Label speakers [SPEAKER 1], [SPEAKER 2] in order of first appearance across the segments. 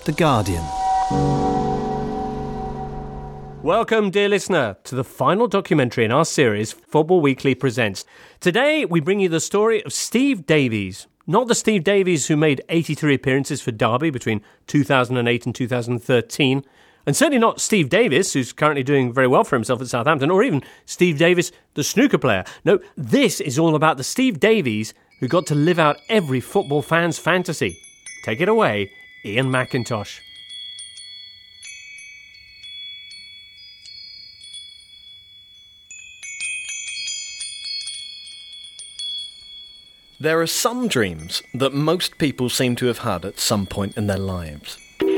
[SPEAKER 1] The Guardian.
[SPEAKER 2] Welcome, dear listener, to the final documentary in our series, Football Weekly Presents. Today, we bring you the story of Steve Davies. Not the Steve Davies who made 83 appearances for Derby between 2008 and 2013, and certainly not Steve Davis, who's currently doing very well for himself at Southampton, or even Steve Davis, the snooker player. No, this is all about the Steve Davies who got to live out every football fan's fantasy. Take it away, Ian McIntosh.
[SPEAKER 3] There are some dreams that most people seem to have had at some point in their lives.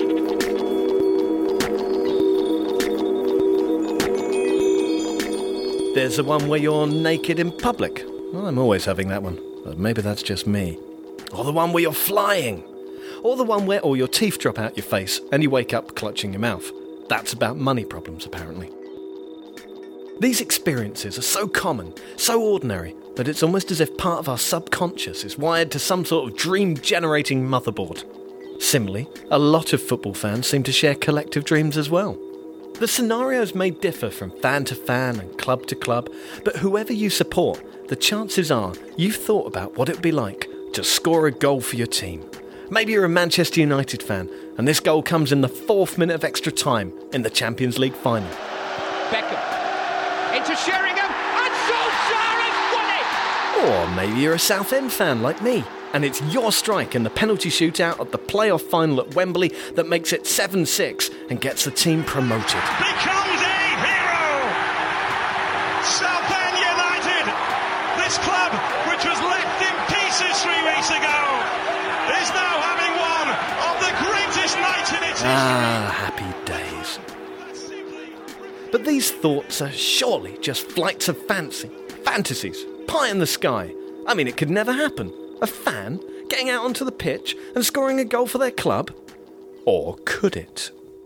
[SPEAKER 3] There's the one where you're naked in public. Well, I'm always having that one, but maybe that's just me. Or the one where you're flying. Or the one where all your teeth drop out your face and you wake up clutching your mouth. That's about money problems, apparently. These experiences are so common, so ordinary, that it's almost as if part of our subconscious is wired to some sort of dream-generating motherboard. Similarly, a lot of football fans seem to share collective dreams as well. The scenarios may differ from fan to fan and club to club, but whoever you support, the chances are you've thought about what it would be like to score a goal for your team. Maybe you're a Manchester United fan, and this goal comes in the 4th minute of extra time in the Champions League final.
[SPEAKER 4] Beckham into Sheringham, and Solskjaer has won it!
[SPEAKER 3] Or maybe you're a Southend fan like me, and it's your strike in the penalty shootout at the playoff final at Wembley that makes it 7-6 and gets the team promoted.
[SPEAKER 5] Becomes a hero! Southend United, this club which was left in pieces 3 weeks ago, is now having one of the greatest nights in its history.
[SPEAKER 3] Happy days. But these thoughts are surely just flights of fantasies, pie in the sky. I mean, it could never happen. A fan getting out onto the pitch and scoring a goal for their club? Or could it?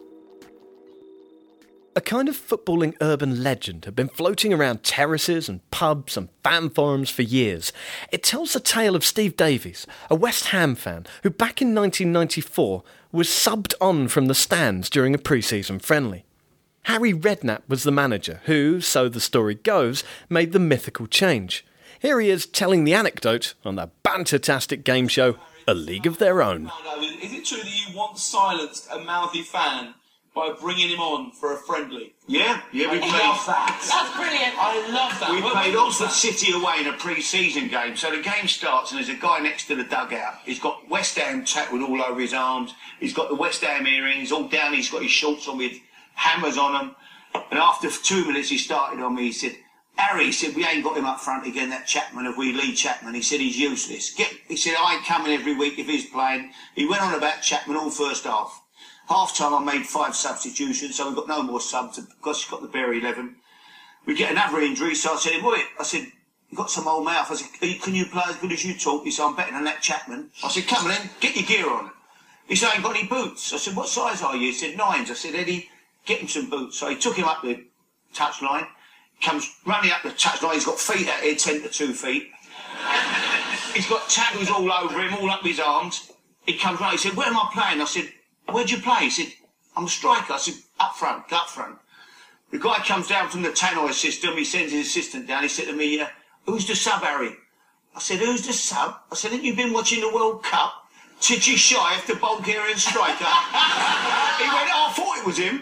[SPEAKER 3] A kind of footballing urban legend had been floating around terraces and pubs and fan forums for years. It tells the tale of Steve Davies, a West Ham fan who back in 1994 was subbed on from the stands during a pre-season friendly. Harry Redknapp was the manager who, so the story goes, made the mythical change. Here he is telling the anecdote on the banter-tastic game show, A League of Their Own.
[SPEAKER 6] Is it true that you once silenced a mouthy fan by bringing him on for a friendly?
[SPEAKER 7] Yeah, we
[SPEAKER 6] I love that.
[SPEAKER 8] That's brilliant.
[SPEAKER 6] I love that.
[SPEAKER 7] We
[SPEAKER 6] When
[SPEAKER 7] played
[SPEAKER 6] was
[SPEAKER 7] Oxford
[SPEAKER 6] that?
[SPEAKER 7] City away in a pre-season game. So the game starts and there's a guy next to the dugout. He's got West Ham tattooed all over his arms. He's got the West Ham earrings all down. He's got his shorts on with hammers on them. And after 2 minutes he started on me. He said, Harry, he said, we ain't got him up front again, that Chapman, have we, Lee Chapman? He said, he's useless. He said, I ain't coming every week if he's playing. He went on about Chapman all first half. Half time I made 5 substitutions, so we've got no more subs because he's got the bare 11. We get another injury, so I said, what? I said, you've got some old mouth. I said, can you play as good as you talk? He said, I'm better than that Chapman. I said, come on then, get your gear on. He said, I ain't got any boots. I said, what size are you? He said, 9s. I said, Eddie, get him some boots. So he took him up the touchline. Comes running up the touchline, he's got feet out here, 10 to 2 feet. He's got tattoos all over him, all up his arms. He comes running, he said, where am I playing? I said, where'd you play? He said, I'm a striker. I said, up front. The guy comes down from the tannoy system, he sends his assistant down, he said to me, who's the sub, Harry? I said, who's the sub? I said, haven't you been watching the World Cup? Titchy Shieff, the Bulgarian striker. He went, I thought it was him.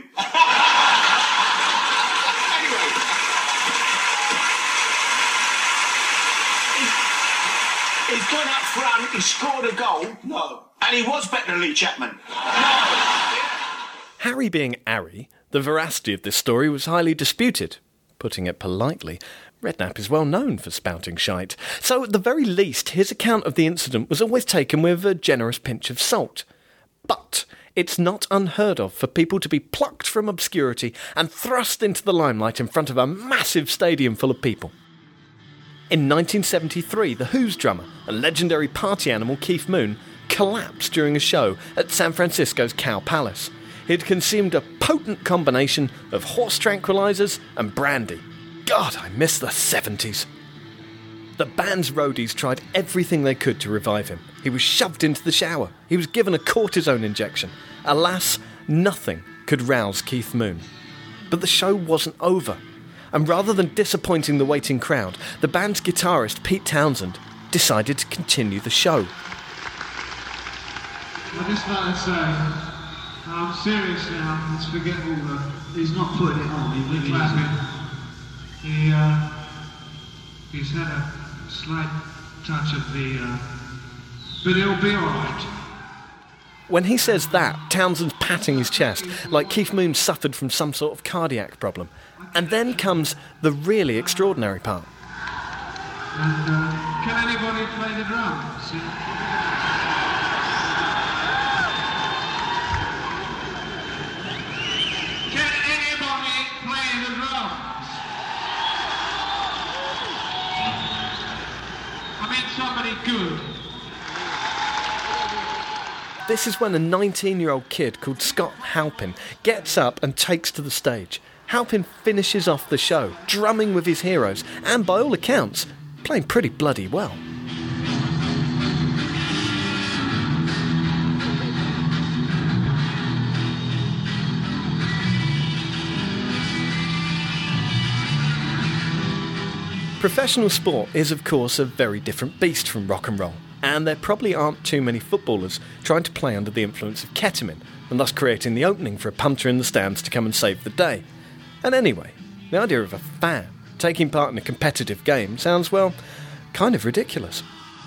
[SPEAKER 7] Anyway. He's gone up front, he scored a goal. No. And he was better than Lee Chapman. No.
[SPEAKER 3] Harry being Harry, the veracity of this story was highly disputed. Putting it politely, Redknapp is well known for spouting shite, so at the very least his account of the incident was always taken with a generous pinch of salt. But it's not unheard of for people to be plucked from obscurity and thrust into the limelight in front of a massive stadium full of people. In 1973, The Who's drummer and legendary party animal Keith Moon collapsed during a show at San Francisco's Cow Palace. He'd consumed a potent combination of horse tranquilizers and brandy. God, I miss the 70s. The band's roadies tried everything they could to revive him. He was shoved into the shower. He was given a cortisone injection. Alas, nothing could rouse Keith Moon. But the show wasn't over. And rather than disappointing the waiting crowd, the band's guitarist, Pete Townsend, decided to continue the show.
[SPEAKER 1] I just like to say, I'm serious now. Let's forget all the... He's not putting it on, he's clapping. He's had a slight touch of the... but he'll be alright.
[SPEAKER 3] When he says that, Townsend's patting his chest, like Keith Moon suffered from some sort of cardiac problem. And then comes the really extraordinary part.
[SPEAKER 1] And can anybody play the drums? Can anybody play the drums? I mean somebody good.
[SPEAKER 3] This is when a 19-year-old kid called Scott Halpin gets up and takes to the stage. Halpin finishes off the show, drumming with his heroes, and by all accounts, playing pretty bloody well. Professional sport is, of course, a very different beast from rock and roll, and there probably aren't too many footballers trying to play under the influence of ketamine, and thus creating the opening for a punter in the stands to come and save the day. And anyway, the idea of a fan taking part in a competitive game sounds, well, kind of ridiculous.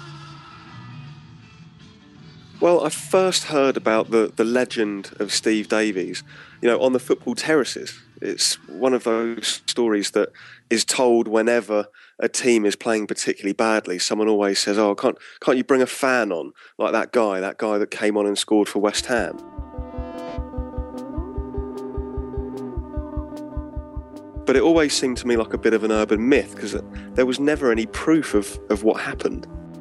[SPEAKER 8] Well, I first heard about the legend of Steve Davies, on the football terraces. It's one of those stories that is told whenever a team is playing particularly badly. Someone always says, "Oh, can't you bring a fan on like that guy that came on and scored for West Ham?" But it always seemed to me like a bit of an urban myth because there was never any proof of what happened.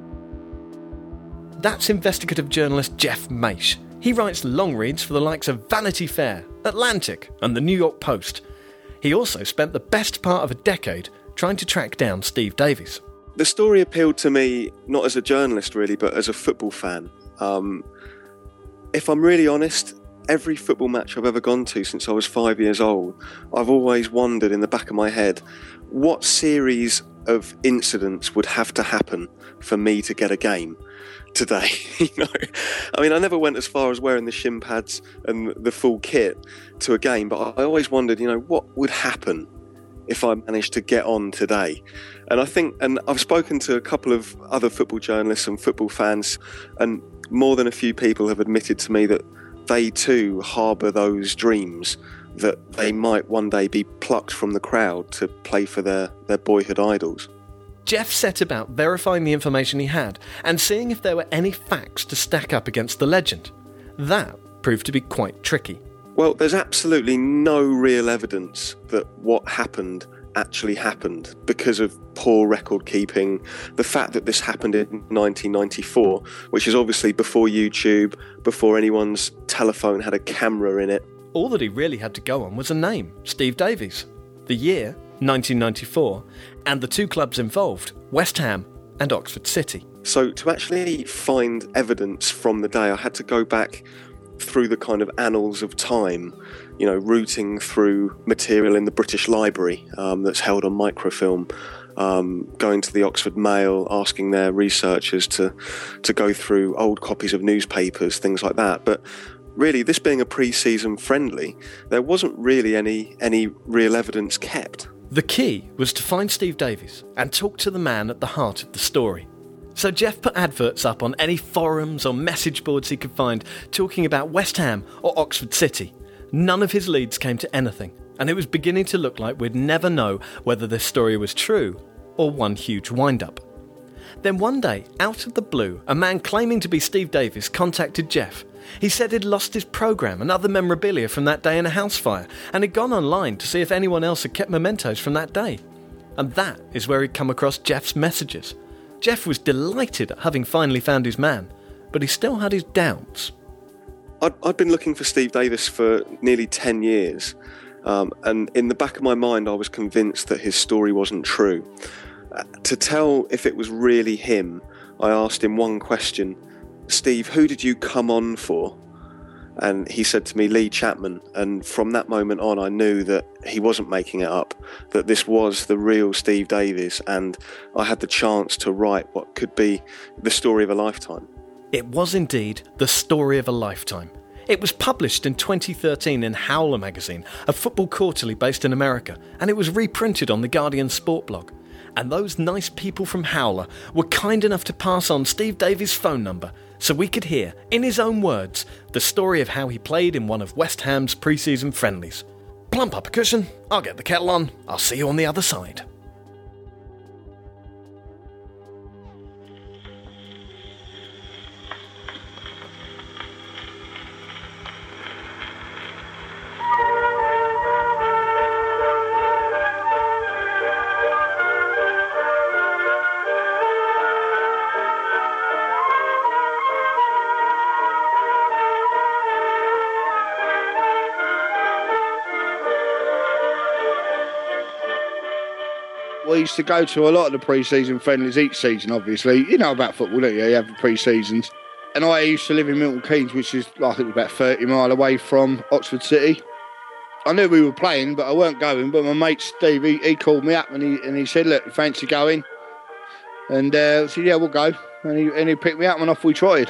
[SPEAKER 3] That's investigative journalist Jeff Maish. He writes long reads for the likes of Vanity Fair, Atlantic and the New York Post. He also spent the best part of a decade trying to track down Steve Davies.
[SPEAKER 8] The story appealed to me not as a journalist really, but as a football fan. If I'm really honest, every football match I've ever gone to since I was 5 years old, I've always wondered in the back of my head what series of incidents would have to happen for me to get a game today. I mean, I never went as far as wearing the shin pads and the full kit to a game, but I always wondered, what would happen if I managed to get on today? And and I've spoken to a couple of other football journalists and football fans, and more than a few people have admitted to me that they too harbour those dreams that they might one day be plucked from the crowd to play for their boyhood idols.
[SPEAKER 3] Jeff set about verifying the information he had and seeing if there were any facts to stack up against the legend. That proved to be quite tricky.
[SPEAKER 8] Well, there's absolutely no real evidence that what happened actually happened because of poor record keeping, the fact that this happened in 1994, which is obviously before YouTube, before anyone's telephone had a camera in it.
[SPEAKER 3] All that he really had to go on was a name, Steve Davies, the year, 1994, and the two clubs involved, West Ham and Oxford City.
[SPEAKER 8] So to actually find evidence from the day, I had to go back through the kind of annals of time, rooting through material in the British Library that's held on microfilm, going to the Oxford Mail, asking their researchers to go through old copies of newspapers, things like that. But really, this being a pre-season friendly, there wasn't really any real evidence kept.
[SPEAKER 3] The key was to find Steve Davies and talk to the man at the heart of the story. So Jeff put adverts up on any forums or message boards he could find talking about West Ham or Oxford City. None of his leads came to anything, and it was beginning to look like we'd never know whether this story was true or one huge wind-up. Then one day, out of the blue, a man claiming to be Steve Davies contacted Jeff. He said he'd lost his programme and other memorabilia from that day in a house fire, and had gone online to see if anyone else had kept mementos from that day. And that is where he'd come across Jeff's messages. Jeff was delighted at having finally found his man, but he still had his doubts.
[SPEAKER 8] I'd been looking for Steve Davies for nearly 10 years, and in the back of my mind I was convinced that his story wasn't true. To tell if it was really him, I asked him one question: Steve, who did you come on for? And he said to me, Lee Chapman. And from that moment on, I knew that he wasn't making it up, that this was the real Steve Davies, and I had the chance to write what could be the story of a lifetime.
[SPEAKER 3] It was indeed the story of a lifetime. It was published in 2013 in Howler magazine, a football quarterly based in America, and it was reprinted on the Guardian Sport blog. And those nice people from Howler were kind enough to pass on Steve Davies' phone number so we could hear, in his own words, the story of how he played in one of West Ham's pre-season friendlies. Plump up a cushion, I'll get the kettle on, I'll see you on the other side.
[SPEAKER 9] We used to go to a lot of the pre-season friendlies each season, obviously. You know about football, don't you? You have the pre-seasons. And I used to live in Milton Keynes, which is, I think, about 30 mile away from Oxford City. I knew we were playing, but I weren't going. But my mate Steve, he called me up and he said, look, you fancy going? And I said, yeah, we'll go. And he picked me up and off we trotted.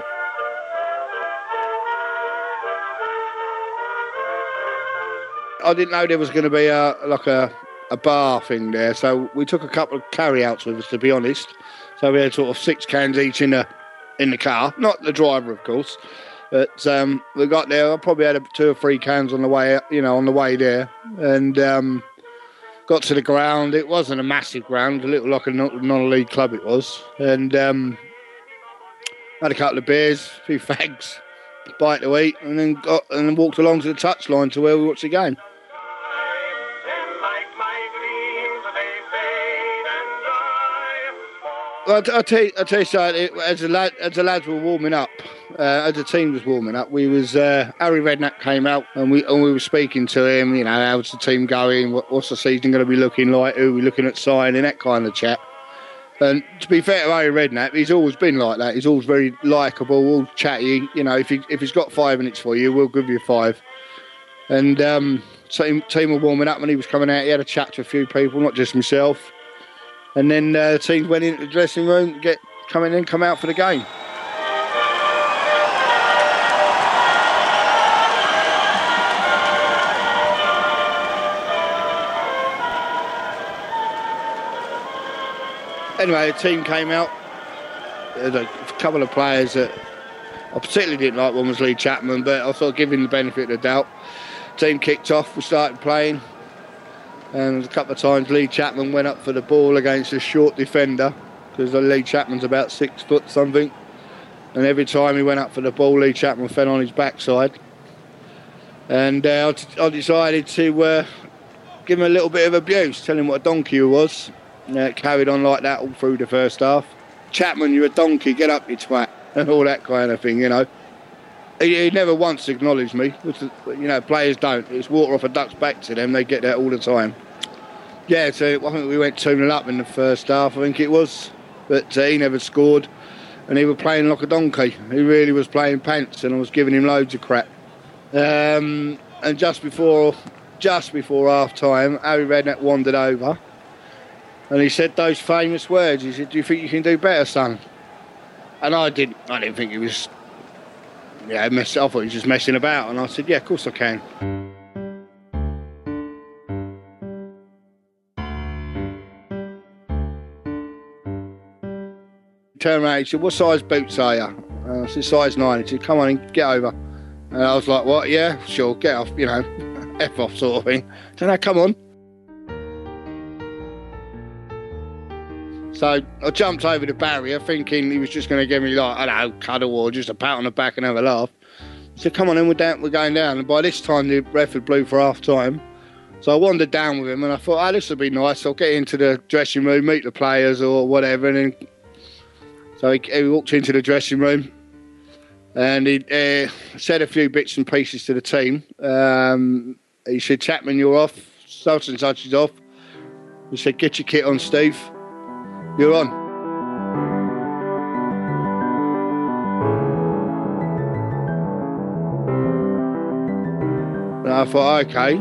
[SPEAKER 9] I didn't know there was going to be a bar thing there, so we took a couple of carry-outs with us, to be honest. So we had sort of 6 cans each in the car, not the driver, of course. But we got there. I probably had 2 or 3 cans on the way, on the way there, and got to the ground. It wasn't a massive ground, a little like a non-league club it was, and had a couple of beers, a few fags, bite to eat, and then walked along to the touchline to where we watched the game. I'll tell you something, as the lads were warming up, as the team was warming up, Harry Redknapp came out and we were speaking to him, how's the team going, what's the season going to be looking like, who are we looking at signing, that kind of chat. And to be fair to Harry Redknapp, he's always been like that. He's always very likeable, all chatty. If he's got 5 minutes for you, we'll give you 5. And team were warming up and he was coming out, he had a chat to a few people, not just myself. And then the team went into the dressing room, come out for the game. Anyway, the team came out. There's a couple of players that I particularly didn't like. One was Lee Chapman, but I thought I'd give him the benefit of the doubt. Team kicked off, we started playing. And a couple of times Lee Chapman went up for the ball against a short defender, because Lee Chapman's about 6 foot something. And every time he went up for the ball, Lee Chapman fell on his backside. And I decided to give him a little bit of abuse, tell him what a donkey he was. It carried on like that all through the first half. Chapman, you're a donkey, get up, you twat, and all that kind of thing, He never once acknowledged me, which, players don't. It's water off a duck's back to them. They get that all the time. Yeah, so I think we went 2-0 up in the first half, I think it was. But he never scored, and he was playing like a donkey. He really was playing pants, and I was giving him loads of crap. And just before half-time, Harry Redknapp wandered over, and he said those famous words. He said, "Do you think you can do better, son?" And I didn't think he was... I thought he was just messing about, and I said, yeah, of course I can. He turned around, he said, what size boots are you? I said, size 9. He said, come on in, get over. And I was like, what? Yeah, sure, get off, F off sort of thing. I said, no, come on. So I jumped over the barrier thinking he was just going to give me cuddle or just a pat on the back and have a laugh. He said, come on in, we're going down. And by this time the ref had blew for half time. So I wandered down with him and I thought, this will be nice. I'll get into the dressing room, meet the players or whatever. And then, so he walked into the dressing room and he said a few bits and pieces to the team. He said, Chapman, you're off. Such and such is off. He said, get your kit on, Steve. you're on. And I thought, okay,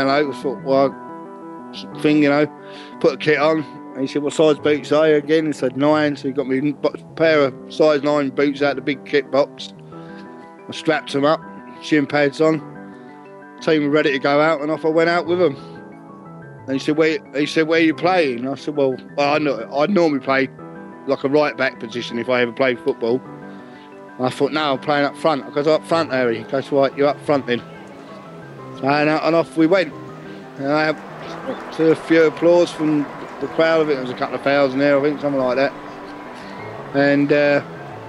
[SPEAKER 9] put a kit on. And he said, what size boots are you again? He said 9, so he got me a pair of size 9 boots out of the big kit box. I strapped them up, shin pads on. Team were ready to go out, and off I went out with them. And he said, where are you playing? And I said, well, I normally play like a right back position if I ever played football. And I thought, no, I'm playing up front. I goes, up front, Harry. He goes, right, you're up front then. And off we went. And I had a few applause from the crowd of it. There was a couple of thousand there, I think, something like that. And there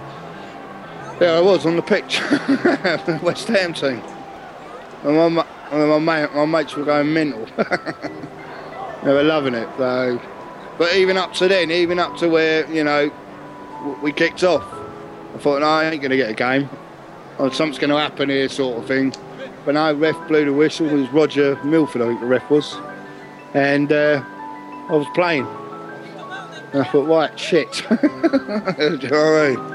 [SPEAKER 9] I was on the pitch, the West Ham team. And my mates were going mental. They were loving it. So, but even up to where, we kicked off, I thought, no, I ain't going to get a game. Or something's going to happen here, sort of thing. But no, ref blew the whistle. It was Roger Milford, I think the ref was. And I was playing. And I thought, right, shit. Do you know what I mean?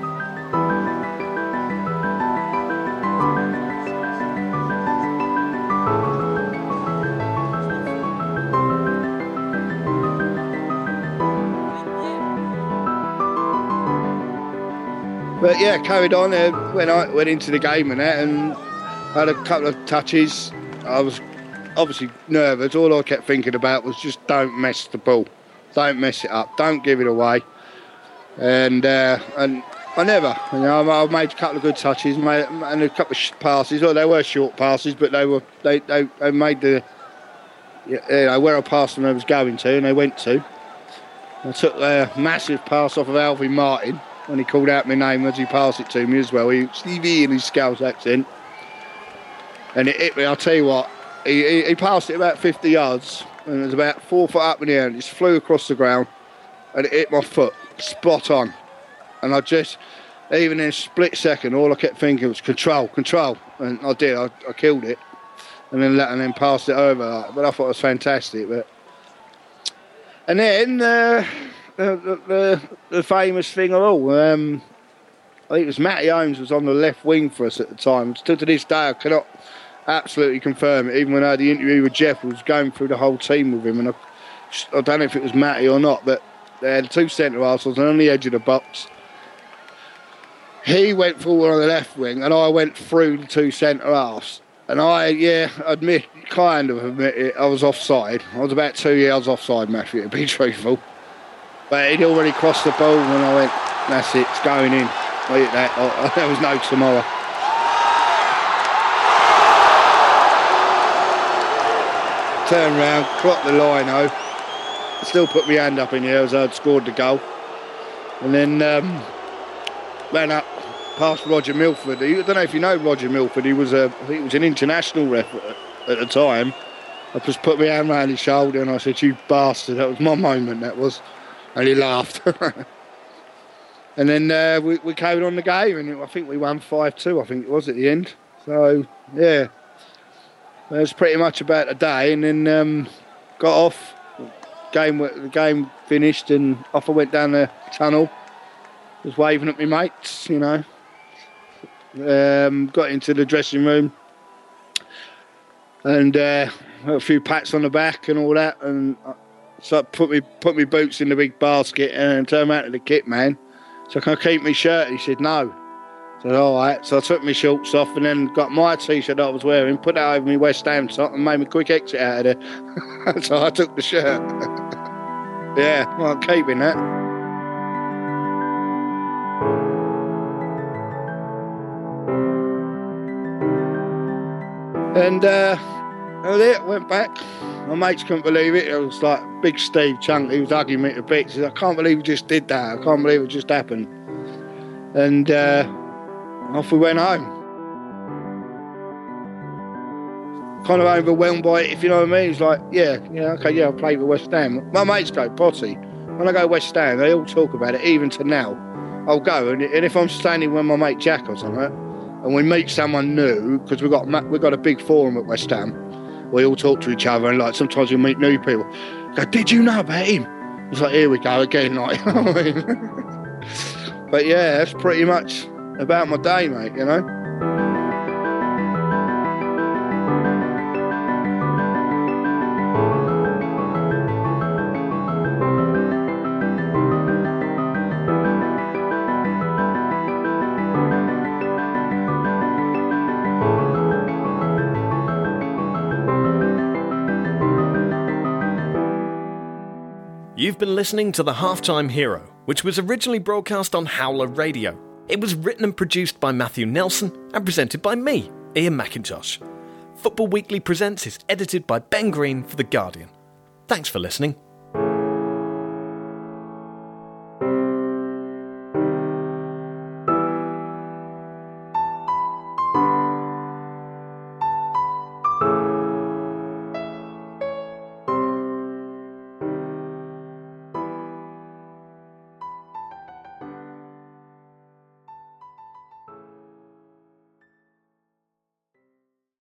[SPEAKER 9] But yeah, carried on when I went into the game and that, and I had a couple of touches. I was obviously nervous. All I kept thinking about was just don't mess the ball. Don't mess it up. Don't give it away. And I never. I made a couple of good touches, and a couple of passes. Well, they were short passes, but they made the where I passed them I was going to, and they went to. I took a massive pass off of Alvin Martin when he called out my name as he passed it to me as well. Stevie in his Scouse accent. And it hit me, I'll tell you what, he passed it about 50 yards, and it was about 4 foot up in the air, and it just flew across the ground, and it hit my foot, spot on. And I just, even in a split second, all I kept thinking was control, and I did, I killed it, and then passed it over. But I thought it was fantastic. And then the famous thing of all, I think it was Matty Holmes was on the left wing for us at the time. Still to this day, I cannot absolutely confirm it. Even when I had the interview with Jeff, I was going through the whole team with him, and I don't know if it was Matty or not, but they had 2 centre-halves on the edge of the box. He went forward on the left wing, and I went through the 2 centre-halves. And I admit it, I was offside. I was about 2 yards offside, Matthew, to be truthful. But he'd already crossed the ball, and I went, that's it, it's going in. Look at that, there was no tomorrow. Turned round, clocked the lino, still put my hand up in the air as I'd scored the goal. And then ran up past Roger Milford. I don't know if you know Roger Milford, I think he was an international ref at the time. I just put my hand around his shoulder and I said, you bastard, that was my moment, that was. And he laughed. And then we carried on the game, and I think we won 5-2, I think it was at the end. So, yeah, that was pretty much about the day. And then got off, the game finished, and off I went down the tunnel, was waving at my mates, got into the dressing room, and a few pats on the back and all that, and so I put me boots in the big basket and turned around to the kit man. So can I keep my shirt? He said no. I said all right. So I took my shorts off and then got my t-shirt I was wearing, put that over my West Ham top, and made me quick exit out of there. So I took the shirt. Yeah, well, I'm keeping that. And I went back. My mates couldn't believe it. It was like Big Steve Chunk. He was hugging me to bits. He said, I can't believe we just did that. I can't believe it just happened. And off we went home. Kind of overwhelmed by it, if you know what I mean. It's like, okay, I'll play for West Ham. My mates go potty. When I go West Ham, they all talk about it, even to now. I'll go, and if I'm standing with my mate Jack or something, and we meet someone new, because we've got a big forum at West Ham. We all talk to each other, and like sometimes we meet new people. Go, did you know about him? It's like, here we go again, like, you know what I mean? But yeah, that's pretty much about my day, mate, you know?
[SPEAKER 3] You've been listening to The Halftime Hero, which was originally broadcast on Howler Radio. It was written and produced by Matthew Nelson and presented by me, Ian McIntosh. Football Weekly Presents is edited by Ben Green for The Guardian. Thanks for listening.